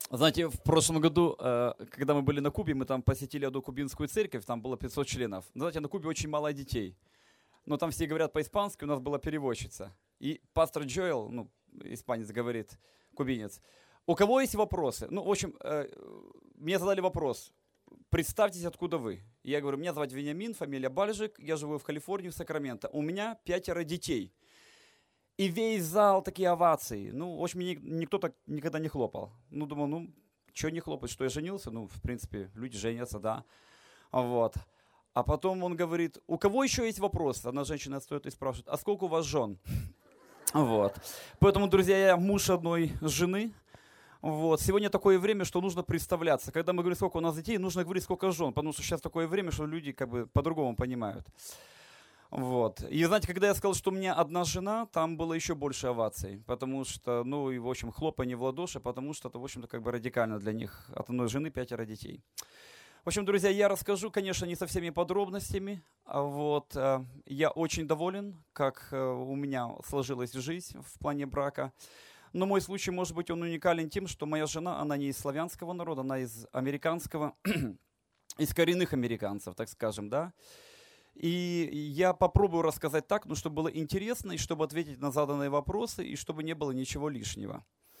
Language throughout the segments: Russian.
Знаете, в прошлом году, когда мы были на Кубе, мы там посетили одну кубинскую церковь, там было 500 членов. Знаете, на Кубе очень мало детей. Но там все говорят по-испански, у нас была переводчица. И пастор Джоэл, ну, испанец говорит, кубинец, у кого есть вопросы? Ну, в общем, мне задали вопрос, представьтесь, откуда вы. Я говорю, меня зовут Вениамин, фамилия Бальжик, я живу в Калифорнии, в Сакраменто. У меня 5 детей. И весь зал такие овации. Ну, в общем, никто так никогда не хлопал. Ну, думал, ну, что не хлопать, что я женился? Ну, в принципе, люди женятся, да. Вот. А потом он говорит, у кого еще есть вопросы? Одна женщина стоит и спрашивает, а сколько у вас жен? Вот. Поэтому, друзья, я муж одной жены. Вот. Сегодня такое время, что нужно представляться. Когда мы говорим, сколько у нас детей, нужно говорить, сколько жен, потому что сейчас такое время, что люди как бы по-другому понимают. Вот. И знаете, когда я сказал, что у меня одна жена, там было еще больше оваций, потому что, ну, и, в общем, хлопанье в ладоши, потому что это, в общем-то, как бы радикально для них. От одной жены 5 детей. В общем, друзья, я расскажу, конечно, не со всеми подробностями. Вот. Я очень доволен, как у меня сложилась жизнь в плане брака. Но мой случай, может быть, он уникален тем, что моя жена, она не из славянского народа, она из американского, из коренных американцев, так скажем, да. И я попробую рассказать так, ну, чтобы было интересно, и чтобы ответить на заданные вопросы, и чтобы не было ничего лишнего.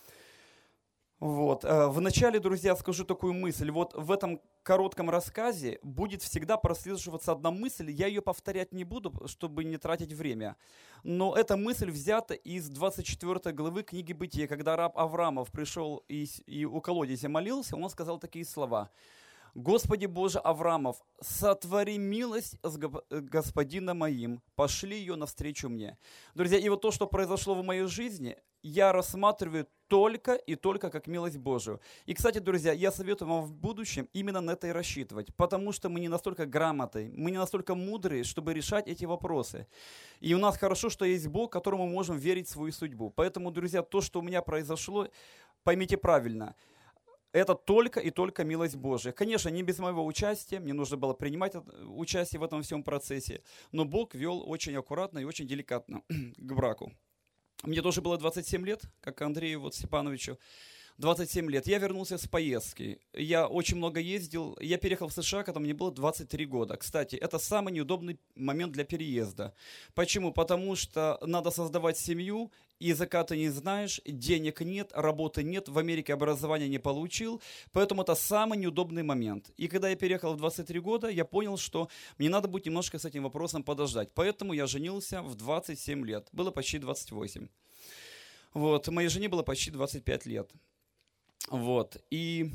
Вот. Вначале, друзья, скажу такую мысль. Вот в этом коротком рассказе будет всегда прослеживаться одна мысль. Я ее повторять не буду, чтобы не тратить время. Но эта мысль взята из 24 главы книги Бытия. Когда раб Авраамов пришел и у колодезя молился, он сказал такие слова. «Господи Боже Авраамов, сотвори милость с господином моим, пошли ее навстречу мне». Друзья, и вот то, что произошло в моей жизни, я рассматриваю только и только как милость Божию. И, кстати, друзья, я советую вам в будущем именно на это и рассчитывать, потому что мы не настолько грамотны, мы не настолько мудрые, чтобы решать эти вопросы. И у нас хорошо, что есть Бог, которому мы можем верить в свою судьбу. Поэтому, друзья, то, что у меня произошло, поймите правильно – это только и только милость Божия. Конечно, не без моего участия, мне нужно было принимать участие в этом всем процессе, но Бог вел очень аккуратно и очень деликатно к браку. Мне тоже было 27 лет, как Андрею вот Степановичу, 27 лет. Я вернулся с поездки. Я очень много ездил. Я переехал в США, когда мне было 23 года. Кстати, это самый неудобный момент для переезда. Почему? Потому что надо создавать семью, языка ты не знаешь, денег нет, работы нет, в Америке образования не получил. Поэтому это самый неудобный момент. И когда я переехал в 23 года, я понял, что мне надо будет немножко с этим вопросом подождать. Поэтому я женился в 27 лет. Было почти 28. Вот. Моей жене было почти 25 лет. Вот, и,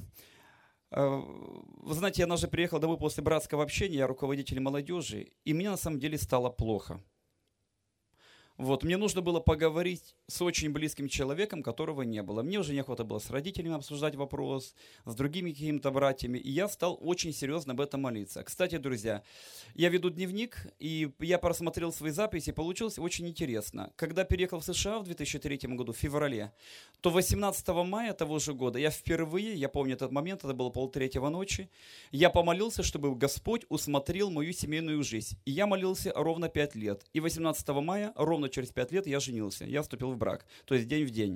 вы знаете, я даже приехал домой после братского общения, я руководитель молодежи, и мне на самом деле стало плохо. Вот, мне нужно было поговорить с очень близким человеком, которого не было. Мне уже неохота было с родителями обсуждать вопрос, с другими какими-то братьями, и я стал очень серьезно об этом молиться. Кстати, друзья, я веду дневник, и я просмотрел свои записи, получилось очень интересно. Когда переехал в США в 2003 году, в феврале, то 18 мая того же года я впервые, я помню этот момент, это было 2:30 ночи, я помолился, чтобы Господь усмотрел мою семейную жизнь. И я молился ровно 5 лет. И 18 мая, ровно через 5 лет, я женился, я вступил в брак, то есть день в день.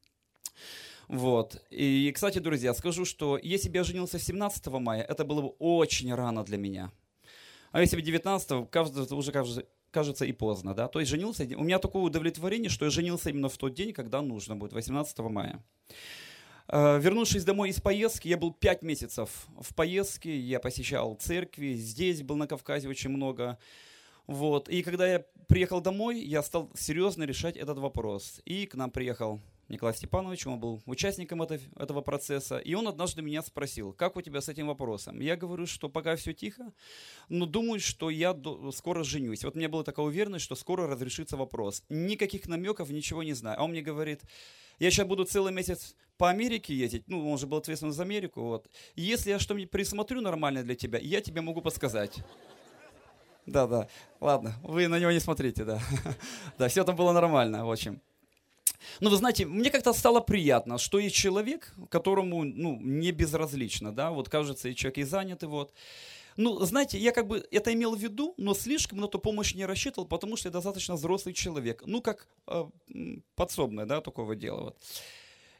Вот. И, кстати, друзья, скажу, что если бы я женился 17 мая, это было бы очень рано для меня. А если бы 19-го, кажется, уже кажется и поздно, да? То есть женился, у меня такое удовлетворение, что я женился именно в тот день, когда нужно будет, 18 мая. Вернувшись домой из поездки, я был 5 месяцев в поездке, я посещал церкви, здесь был на Кавказе очень много. Вот. И когда я приехал домой, я стал серьезно решать этот вопрос. И к нам приехал Николай Степанович, он был участником этого процесса. И он однажды меня спросил, как у тебя с этим вопросом? Я говорю, что пока все тихо, но думаю, что я скоро женюсь. Вот у меня была такая уверенность, что скоро разрешится вопрос. Никаких намеков, ничего не знаю. А он мне говорит, я сейчас буду целый месяц по Америке ездить, ну, он же был ответственен за Америку, вот. Если я что-нибудь присмотрю нормальное для тебя, я тебе могу подсказать. Да, ладно, вы на него не смотрите, да. Да, все там было нормально, в общем. Но вы знаете, мне как-то стало приятно, что есть человек, которому, не безразлично, да, вот кажется, и человек и занят, и вот. Ну, знаете, я как бы это имел в виду, но слишком на эту помощь не рассчитывал, потому что я достаточно взрослый человек, как подсобное, да, такого дела, вот.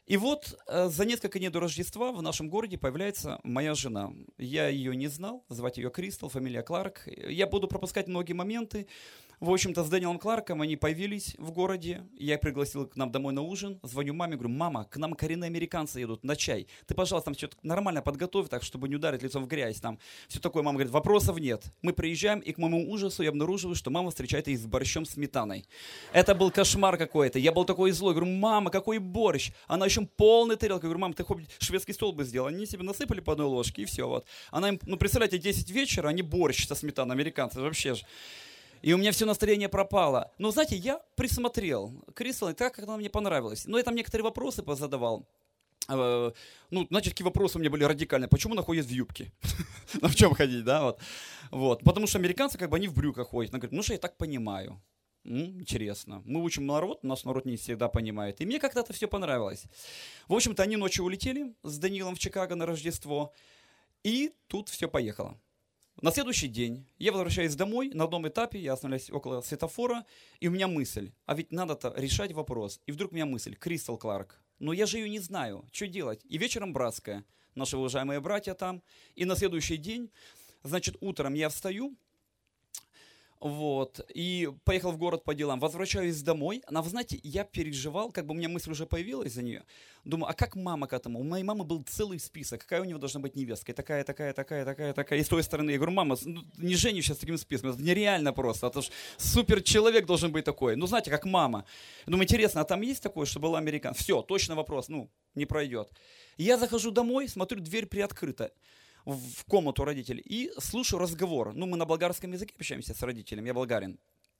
И вот за несколько дней до Рождества в нашем городе появляется моя жена. Я ее не знал, звать ее Кристал, фамилия Кларк. Я буду пропускать многие моменты. В общем-то, с Дэниелом Кларком они появились в городе. Я их пригласил к нам домой на ужин. Звоню маме, говорю: мама, к нам коренные американцы едут на чай. Ты, пожалуйста, там что-то нормально подготовь, так, чтобы не ударить лицом в грязь. Там все такое. Мама говорит: вопросов нет. Мы приезжаем, и к моему ужасу я обнаруживаю, что мама встречает их с борщом с сметаной. Это был кошмар какой-то. Я был такой злой. Говорю: мама, какой борщ? Она еще полный тарелка. Я говорю: мам, ты хоть шведский стол бы сделал. Они себе насыпали по одной ложке, и все. Вот. Она им, представляете, 10 вечера, они борщ со сметаной, американцы, вообще же. И у меня все настроение пропало. Но, знаете, я присмотрел Кристал, и так, как она мне понравилась. Но я там некоторые вопросы позадавал. Значит, какие вопросы у меня были радикальные. Почему она ходит в юбке? Ну, в чем ходить, да? Вот. Потому что американцы, они в брюках ходят. Она говорит: что я так понимаю. Интересно. Мы учим народ, нас народ не всегда понимает. И мне как-то это все понравилось. В общем-то, они ночью улетели с Данилом в Чикаго на Рождество. И тут все поехало. На следующий день я возвращаюсь домой, на одном этапе я остановляюсь около светофора, и у меня мысль: а ведь надо-то решать вопрос. И вдруг у меня мысль: Кристал Кларк, но я же ее не знаю, что делать? И вечером братская, наши уважаемые братья там, и на следующий день, значит, утром я встаю, и поехал в город по делам, возвращаюсь домой. Вы знаете, я переживал, у меня мысль уже появилась за нее. Думаю: а как мама к этому? У моей мамы был целый список, какая у него должна быть невестка. Такая. И с той стороны я говорю: мама, не женюсь сейчас с таким списком, это нереально просто. Это же супер человек должен быть такой. Знаете, как мама. Думаю: интересно, а там есть такое, что была американка? Все, точно вопрос, не пройдет. Я захожу домой, смотрю, дверь приоткрыта в комнату родителей и слушаю разговор. Мы на болгарском языке общаемся с родителями, я болгарин.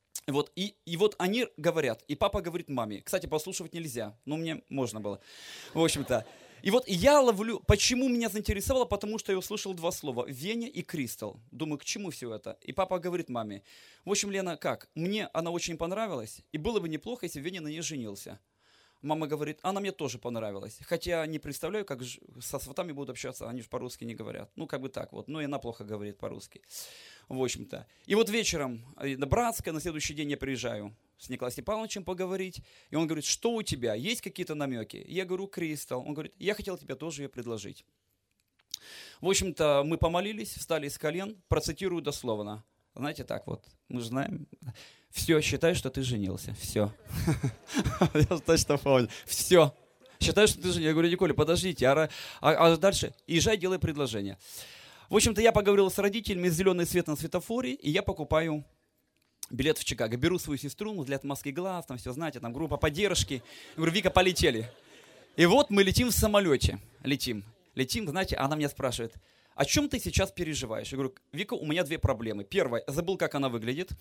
И вот они говорят, и папа говорит маме. Кстати, послушивать нельзя, но мне можно было. В общем-то. И вот я ловлю, почему меня заинтересовало, потому что я услышал два слова: Веня и Кристал. Думаю, к чему все это? И папа говорит маме: в общем, Лена, мне она очень понравилась, и было бы неплохо, если Веня на ней женился. Мама говорит: она мне тоже понравилась. Хотя не представляю, как со сватами будут общаться, они же по-русски не говорят. Так вот. И она плохо говорит по-русски. В общем-то. И вот вечером на Братское, на следующий день я приезжаю с Николаем Степановичем поговорить. И он говорит: что у тебя? Есть какие-то намеки? Я говорю: Кристал. Он говорит: я хотел тебе тоже ее предложить. В общем-то, мы помолились, встали с колен, процитирую дословно. Знаете, так вот, мы же знаем. Все, считай, что ты женился. Все. Я точно помню. Все. Считай, что ты женился. Я говорю: Николя, подождите, а дальше? Езжай, делай предложение. В общем-то, я поговорил с родителями, зеленый свет на светофоре, и я покупаю билет в Чикаго. Беру свою сестру, взгляд Москвы глаз, там все, знаете, там группа поддержки. Я говорю: Вика, полетели. И вот мы летим в самолете. Летим, знаете, она меня спрашивает: о чем ты сейчас переживаешь? Я говорю: Вика, у меня две проблемы. Первая, забыл, как она выглядит.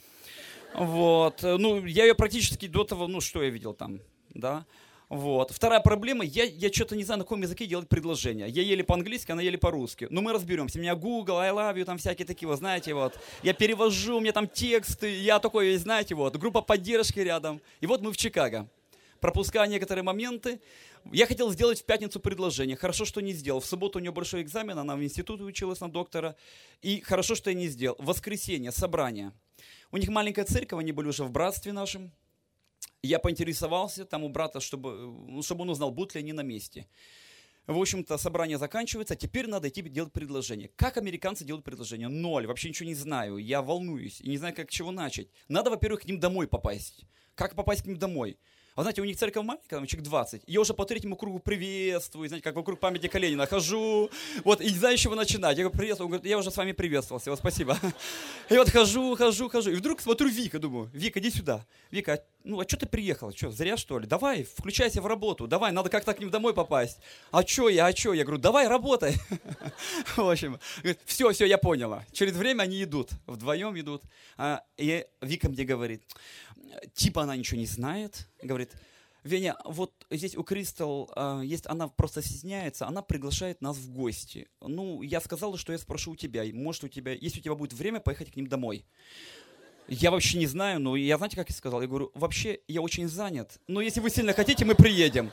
Я ее практически до того, что я видел там, да. Вторая проблема, я что-то не знаю, на каком языке делать предложение. Я еле по-английски, она еле по-русски. Мы разберемся. У меня Google, I love you, там всякие такие, знаете, Я перевожу, у меня там тексты, я такой, знаете, группа поддержки рядом. И вот мы в Чикаго. Пропуская некоторые моменты, я хотел сделать в пятницу предложение. Хорошо, что не сделал. В субботу у нее большой экзамен, она в институте училась на доктора. И хорошо, что я не сделал. В воскресенье, собрание. У них маленькая церковь, они были уже в братстве нашем. Я поинтересовался там у брата, чтобы он узнал, будут ли они на месте. В общем-то, собрание заканчивается, теперь надо идти делать предложение. Как американцы делают предложение? 0, вообще ничего не знаю, я волнуюсь и не знаю, как чего начать. Надо, во-первых, к ним домой попасть. Как попасть к ним домой? А знаете, у них церковь маленькая, там человек 20. Я уже по третьему кругу приветствую, знаете, как вокруг памятника Ленина хожу. И не знаю, с чего начинать. Я говорю: приветствую. Он говорит: я уже с вами приветствовался, спасибо. И хожу. И вдруг смотрю: Вика, думаю: Вика, иди сюда. Вика, а что ты приехала? Что, зря что ли? Давай, включайся в работу. Давай, надо как-то к ним домой попасть. А что я? Я говорю: давай, работай. В общем, все, я поняла. Через время они идут, вдвоем идут. И Вика мне говорит, типа она ничего не знает, говорит: Веня, вот здесь у Кристал есть, она просто стесняется, она приглашает нас в гости. Я сказала, что я спрошу у тебя, может, если у тебя будет время, поехать к ним домой. Я вообще не знаю, но я, знаете, как я сказал? Я говорю: вообще, я очень занят, но если вы сильно хотите, мы приедем.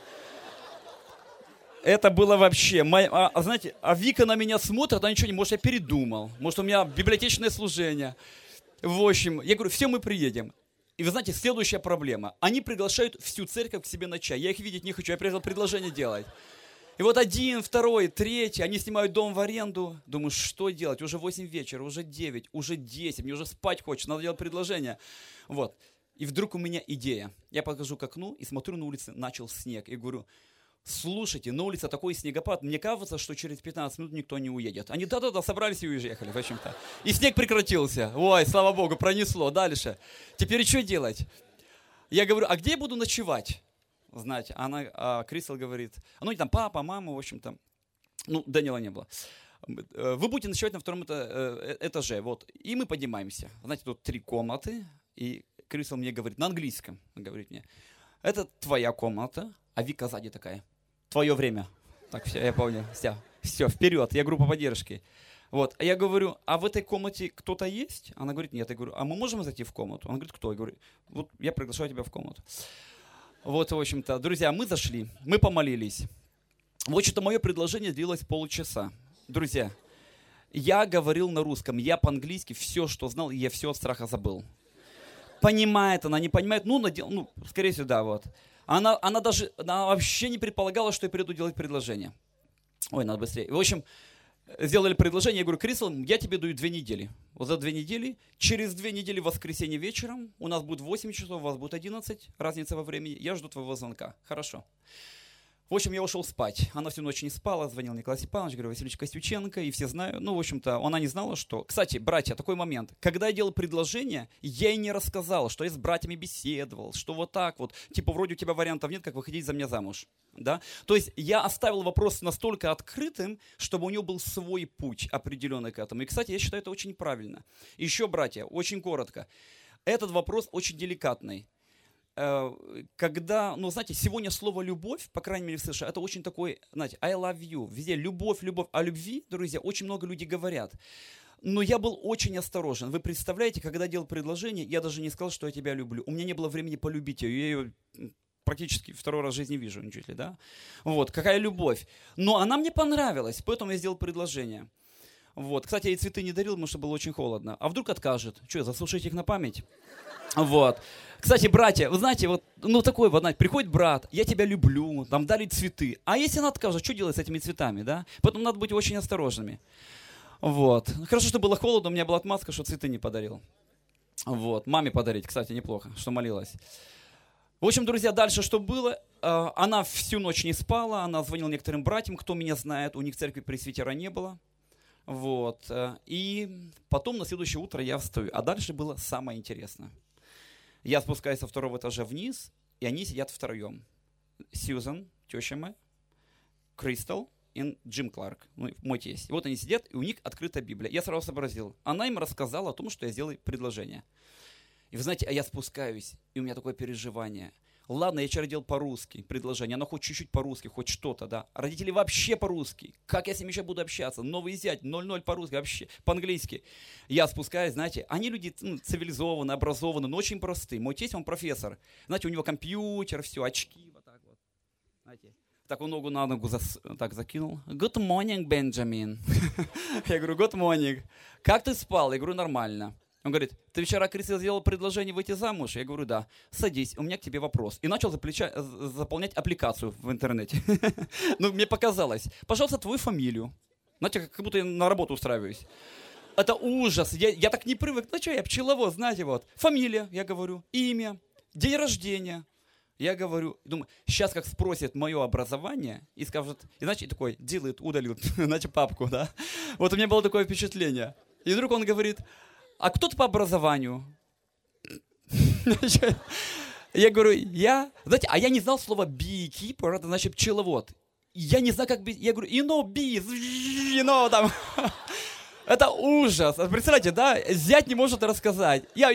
Это было вообще, знаете, Вика на меня смотрит, она ничего не, может, я передумал, может, у меня библиотечное служение. В общем, я говорю: все, мы приедем. И вы знаете, следующая проблема. Они приглашают всю церковь к себе на чай. Я их видеть не хочу, я приехал предложение делать. И вот 1, 2, 3, они снимают дом в аренду. Думаю, что делать? Уже 8 вечера, уже 9, уже 10, мне уже спать хочется, надо делать предложение. Вот. И вдруг у меня идея. Я подхожу к окну и смотрю, на улице начал снег. И говорю, слушайте, на улице такой снегопад, мне кажется, что через 15 минут никто не уедет. Они да-да-да, собрались и уехали, в общем-то. И снег прекратился. Ой, слава Богу, пронесло. Дальше. Теперь что делать? Я говорю, а где я буду ночевать? Знаете, Крисел говорит, ну, там папа, мама, в общем-то, ну, Данила не было. Вы будете ночевать на 2 этаже, вот, и мы поднимаемся. Знаете, тут 3 комнаты, и Крисел мне говорит, на английском, говорит мне, это твоя комната, а Вика сзади такая, твое время. Так, все, я помню, все, вперед, я группа поддержки. Вот, а я говорю, а в этой комнате кто-то есть? Она говорит, нет. Я говорю, а мы можем зайти в комнату? Она говорит, кто? Я говорю, вот я приглашаю тебя в комнату. Вот, в общем-то, друзья, мы зашли, мы помолились. В общем-то, мое предложение длилось полчаса. Друзья, я говорил на русском, я по-английски все, что знал, я все от страха забыл. Понимает она, не понимает, скорее всего, да, вот. Она вообще не предполагала, что я приду делать предложение. Ой, надо быстрее. В общем, сделали предложение, я говорю, Крисел, я тебе даю 2 недели. Вот за 2 недели, через 2 недели в воскресенье вечером, у нас будет 8 часов, у вас будет 11, разница во времени, я жду твоего звонка. Хорошо. В общем, я ушел спать. Она всю ночь не спала, звонил Николай Степанович, говорю, Василий Костюченко, и все знают. Ну, в общем-то, она не знала, что... Кстати, братья, такой момент. Когда я делал предложение, я ей не рассказал, что я с братьями беседовал, что вот так вот, типа, вроде у тебя вариантов нет, как выходить за меня замуж. Да? То есть я оставил вопрос настолько открытым, чтобы у него был свой путь определенный к этому. И, кстати, я считаю это очень правильно. Еще, братья, очень коротко. Этот вопрос очень деликатный. Когда, знаете, сегодня слово «любовь», по крайней мере в США, это очень такой, знаете, I love you, везде любовь, любовь. О любви, друзья, очень много людей говорят. Но я был очень осторожен. Вы представляете, когда делал предложение, я даже не сказал, что я тебя люблю. У меня не было времени полюбить ее. Я ее практически 2 раз в жизни вижу, чуть ли, да? Вот, какая любовь. Но она мне понравилась, поэтому я сделал предложение. Вот, кстати, я ей цветы не дарил, потому что было очень холодно. А вдруг откажет? Что, заслушать их на память? Вот. Кстати, братья, вы знаете, вот, такой вот, знаете, приходит брат, я тебя люблю, там дали цветы. А если она откажет, что делать с этими цветами, да? Поэтому надо быть очень осторожными. Вот. Хорошо, что было холодно, у меня была отмазка, что цветы не подарил. Вот. Маме подарить, кстати, неплохо, что молилась. В общем, друзья, дальше что было? Она всю ночь не спала, она звонила некоторым братьям, кто меня знает, у них в церкви пресвитера не было. Вот. И потом на следующее утро я встаю. А дальше было самое интересное. Я спускаюсь со 2 этажа вниз, и они сидят втроем. Сьюзан, теща моя, Кристал и Джим Кларк, мой тесть. И вот они сидят, и у них открыта Библия. Я сразу сообразил. Она им рассказала о том, что я сделал предложение. И вы знаете, а я спускаюсь, и у меня такое переживание. Ладно, я вчера делал по-русски предложение, оно хоть чуть-чуть по-русски, хоть что-то, да. Родители вообще по-русски. Как я с ними еще буду общаться? Новый зять, 0-0 по-русски, вообще по-английски. Я спускаюсь, знаете, они люди цивилизованные, образованные, но очень простые. Мой тесть, он профессор. Знаете, у него компьютер, все, очки, вот так вот. Знаете, так он ногу на ногу так закинул. Good morning, Бенджамин. Я говорю, good morning. Как ты спал? Я говорю, нормально. Он говорит, ты вчера, Крисел, сделал предложение выйти замуж? Я говорю, да. Садись, у меня к тебе вопрос. И начал заполнять аппликацию в интернете. Мне показалось. Пожалуйста, твою фамилию. Знаете, как будто я на работу устраиваюсь. Это ужас. Я так не привык. Я пчеловод, знаете, вот. Фамилия, я говорю, имя, день рождения. Я говорю, думаю, сейчас как спросит мое образование и скажет, и значит, такой, делает, удалил, значит, папку, да. Вот у меня было такое впечатление. И вдруг он говорит, а кто ты по образованию? Я говорю, знаете, а я не знал слова beekeeper, это значит пчеловод. Я не знаю, как я говорю, bees, там. Это ужас. Представляете, да? Зять не может рассказать. Я,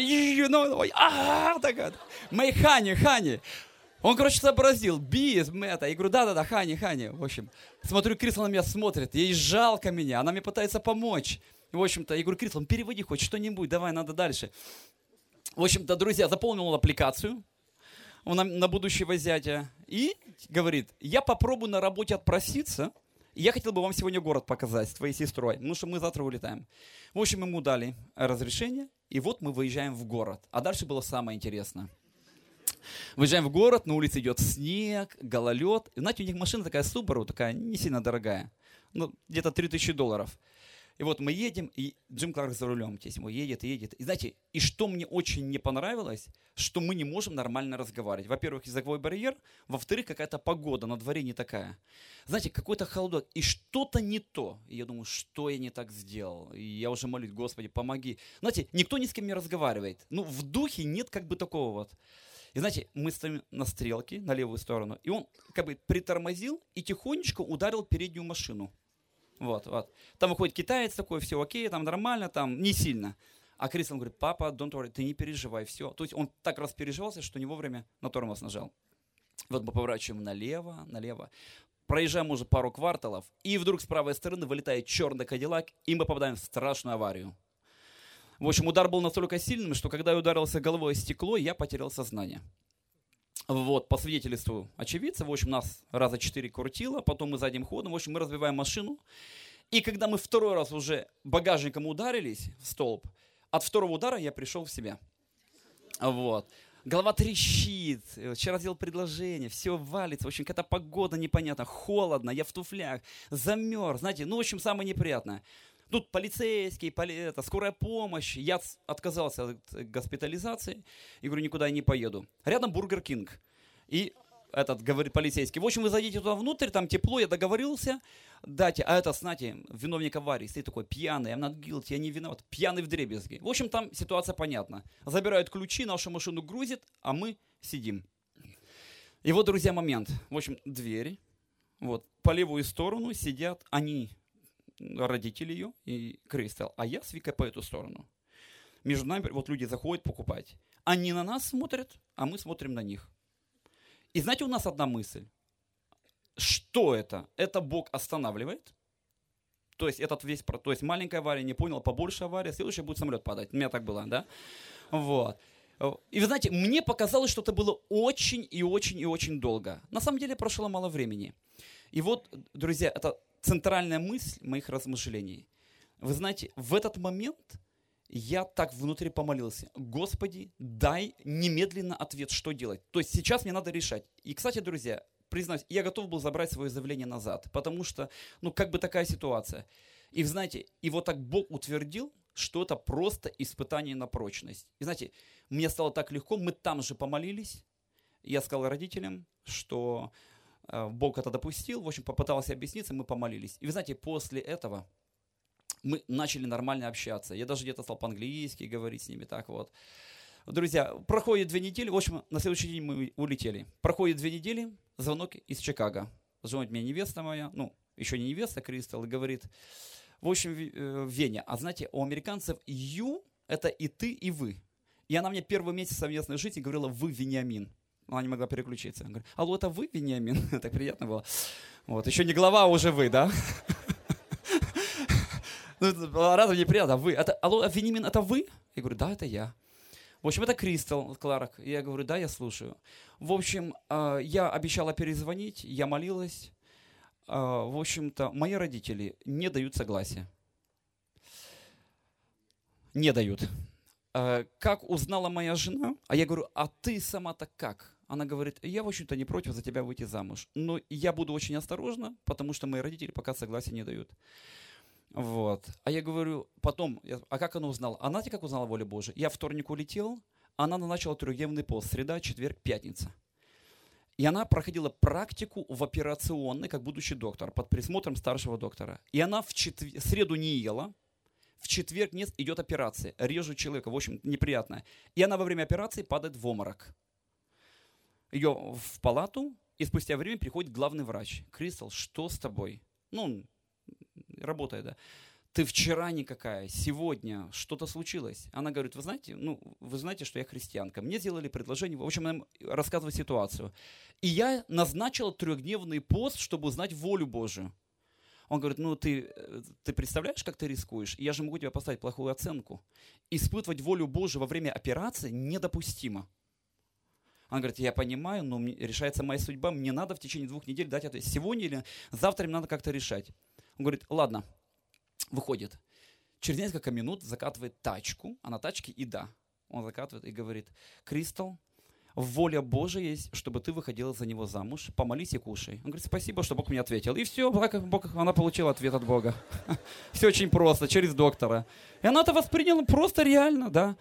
мои хани. Он, сообразил, bees, это. Я говорю, да, хани. В общем, смотрю, Крисел на меня смотрит, ей жалко меня, она мне пытается помочь. В общем-то, я говорю, Крисел, переводи хоть что-нибудь, давай, надо дальше. В общем-то, друзья, заполнил аппликацию на будущего зятя и говорит, я попробую на работе отпроситься, Я хотел бы вам сегодня город показать с твоей сестрой, потому что мы завтра улетаем. В общем, ему дали разрешение, и вот мы выезжаем в город. А дальше было самое интересное. Выезжаем в город, на улице идет снег, гололед. И, знаете, у них машина такая Subaru, такая не сильно дорогая. Ну, где-то $3000. И вот мы едем, и Джим Кларк за рулем, ему едет. И знаете, и что мне очень не понравилось, что мы не можем нормально разговаривать. Во-первых, языковой барьер, во-вторых, какая-то погода на дворе не такая. Знаете, какой-то холодок, и что-то не то. И я думаю, что я не так сделал? И я уже молюсь, Господи, помоги. Знаете, никто ни с кем не разговаривает. Ну, в духе нет как бы такого вот. И знаете, мы стоим на стрелке, на левую сторону, и он как бы притормозил и тихонечко ударил переднюю машину. Вот. Там выходит китаец такой, все окей, там нормально, там не сильно. А Кристиан говорит, папа, don't worry, ты не переживай, все. То есть он так распереживался, что не вовремя на тормоз нажал. Вот мы поворачиваем налево. Проезжаем уже пару кварталов, и вдруг с правой стороны вылетает черный Кадиллак, и мы попадаем в страшную аварию. В общем, удар был настолько сильным, что когда я ударился головой о стекло, я потерял сознание. Вот, по свидетельству очевидца, в общем, нас раза 4 крутило, потом мы задним ходом, в общем, мы разбиваем машину. И когда мы второй раз уже багажником ударились в столб, от второго удара я пришел в себя. Вот. Голова трещит, вчера сделал предложение, все валится, в общем, какая-то погода непонятна, холодно, я в туфлях, замерз, знаете, ну, в общем, самое неприятное. Тут полицейские, скорая помощь. Я отказался от госпитализации и говорю, никуда я не поеду. Рядом Бургер Кинг. И этот говорит полицейский, в общем, вы зайдите туда внутрь, там тепло, я договорился, дайте. А это, знаете, виновник аварии, стоит такой пьяный, I'm not guilty, я не виноват, пьяный вдребезги. В общем, там ситуация понятна. Забирают ключи, нашу машину грузят, а мы сидим. И вот, друзья, момент. В общем, двери, вот, по левую сторону сидят они, родители ее и Кристал, а я с Викой по эту сторону. Между нами вот люди заходят покупать. Они на нас смотрят, а мы смотрим на них. И знаете, у нас одна мысль. Что это? Это Бог останавливает. То есть этот весь, то есть маленькая авария, не понял, побольше авария, следующая будет самолет падать. У меня так было, да? Вот. И вы знаете, мне показалось, что это было очень и очень и очень долго. На самом деле прошло мало времени. И вот, друзья, это центральная мысль моих размышлений. Вы знаете, в этот момент я так внутри помолился. Господи, дай немедленно ответ, что делать. То есть сейчас мне надо решать. И, кстати, друзья, признаюсь, я готов был забрать свое заявление назад, потому что, ну, как бы такая ситуация. И, вы знаете, и вот так Бог утвердил, что это просто испытание на прочность. И, знаете, мне стало так легко, мы там же помолились. Я сказал родителям, что Бог это допустил, в общем, попытался объясниться, мы помолились. И вы знаете, после этого мы начали нормально общаться. Я даже где-то стал по-английски говорить с ними, так вот. Друзья, проходит 2 недели, в общем, на следующий день мы улетели. Проходит 2 недели, звонок из Чикаго. Звонит мне невеста моя, ну, еще не невеста, Кристал, и говорит, в общем, в Вене. А знаете, у американцев «you» – это и ты, и вы. И она мне первый месяц совместной жизни говорила «вы, Вениамин». Она не могла переключиться. Она говорит, алло, это вы, Вениамин? Так приятно было. Вот, еще не глава, а уже вы, да? Разве не приятно? Вы. Алло, Вениамин, это вы? Я говорю, да, это я. В общем, это Кристал Кларк. Я говорю, да, я слушаю. В общем, я обещала перезвонить, я молилась. В общем-то, мои родители не дают согласия. Не дают. Как узнала моя жена, а я говорю, а ты сама-то как? Она говорит, я, в общем-то, не против за тебя выйти замуж, но я буду очень осторожна, потому что мои родители пока согласия не дают. Вот. А я говорю, потом, а как она узнала? Она знаете, как узнала волю Божию? Я вторник улетел, она назначила 3-дневный пост, среда, четверг, пятница. И она проходила практику в операционной, как будущий доктор, под присмотром старшего доктора. И она в среду не ела, в четверг идет операция, режут человека, в общем, неприятная. И она во время операции падает в обморок. Ее в палату, и спустя время приходит главный врач. Кристал, что с тобой? Ну, работает, да. Ты вчера никакая, сегодня что-то случилось. Она говорит, вы знаете, что я христианка. Мне сделали предложение, в общем, она рассказывает ситуацию. И я назначила 3-дневный пост, чтобы узнать волю Божию. Он говорит, ну ты представляешь, как ты рискуешь? Я же могу тебе поставить плохую оценку. Испытывать волю Божию во время операции недопустимо. Она говорит, я понимаю, но решается моя судьба, мне надо в течение 2 недель дать ответ. Сегодня или завтра им надо как-то решать. Он говорит, ладно, выходит. Через несколько минут закатывает тачку, а на тачке еда. Он закатывает и говорит, Кристал, воля Божия есть, чтобы ты выходила за него замуж, помолись и кушай. Он говорит, спасибо, что Бог мне ответил. И все, она получила ответ от Бога. Все очень просто, через доктора. И она это восприняла просто реально, да.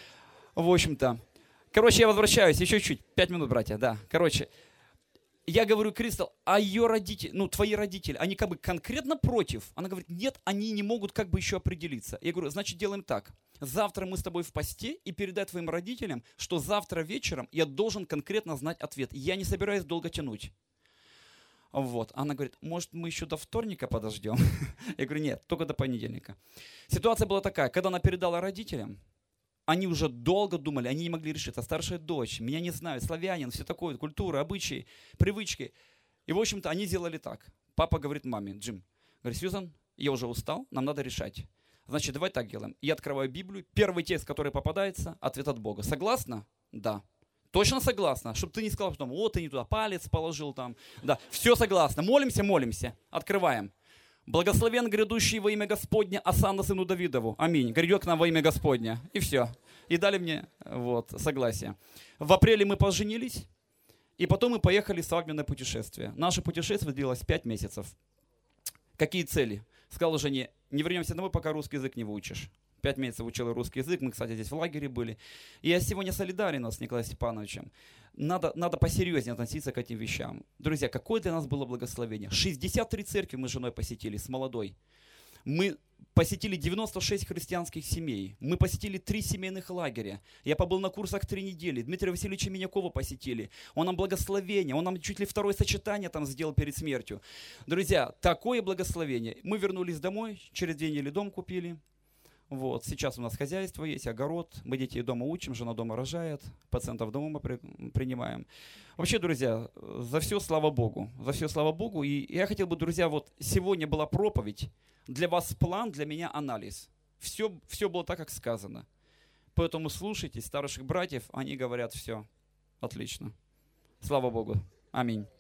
В общем-то. Короче, я возвращаюсь, еще чуть-чуть, 5 минут, братья, да. Короче, я говорю, Кристал, а ее родители, твои родители, они как бы конкретно против? Она говорит, нет, они не могут как бы еще определиться. Я говорю, значит, делаем так. Завтра мы с тобой в посте и передай твоим родителям, что завтра вечером я должен конкретно знать ответ. Я не собираюсь долго тянуть. Вот. Она говорит, может, мы еще до вторника подождем? Я говорю, нет, только до понедельника. Ситуация была такая, когда она передала родителям, они уже долго думали, они не могли решиться. Старшая дочь, меня не знают, славянин, все такое, культура, обычаи, привычки. И, в общем-то, они сделали так. Папа говорит маме, Джим, говорит, Сьюзан, я уже устал, нам надо решать. Значит, давай так делаем. Я открываю Библию, первый текст, который попадается, ответ от Бога. Согласна? Да. Точно согласна? Чтобы ты не сказал потом, ты не туда палец положил там. Да, все согласна. Молимся. Открываем. Благословен грядущий во имя Господня Асана сыну Давидову. Аминь. Грядет к нам во имя Господня. И все. И дали мне согласие. В апреле мы поженились, и потом мы поехали в свадебное путешествие. Наше путешествие длилось 5 месяцев. Какие цели? Сказал жене, не вернемся домой, пока русский язык не выучишь. 5 месяцев учил русский язык, мы, кстати, здесь в лагере были. И я сегодня солидарен с Николаем Степановичем. Надо посерьезнее относиться к этим вещам. Друзья, какое для нас было благословение. 63 церкви мы с женой посетили, с молодой. Мы посетили 96 христианских семей. Мы посетили 3 семейных лагеря. Я побыл на курсах 3 недели. Дмитрия Васильевича Минякова посетили. Он нам благословение. Он нам чуть ли 2-е сочетание там сделал перед смертью. Друзья, такое благословение. Мы вернулись домой, через 2 недели дом купили. Вот. Сейчас у нас хозяйство есть, огород. Мы детей дома учим, жена дома рожает. Пациентов дома мы принимаем. Вообще, друзья, за все слава Богу. За все слава Богу. И я хотел бы, друзья, сегодня была проповедь. Для вас план, для меня анализ. Все было так, как сказано. Поэтому слушайте старших братьев, они говорят все. Отлично. Слава Богу. Аминь.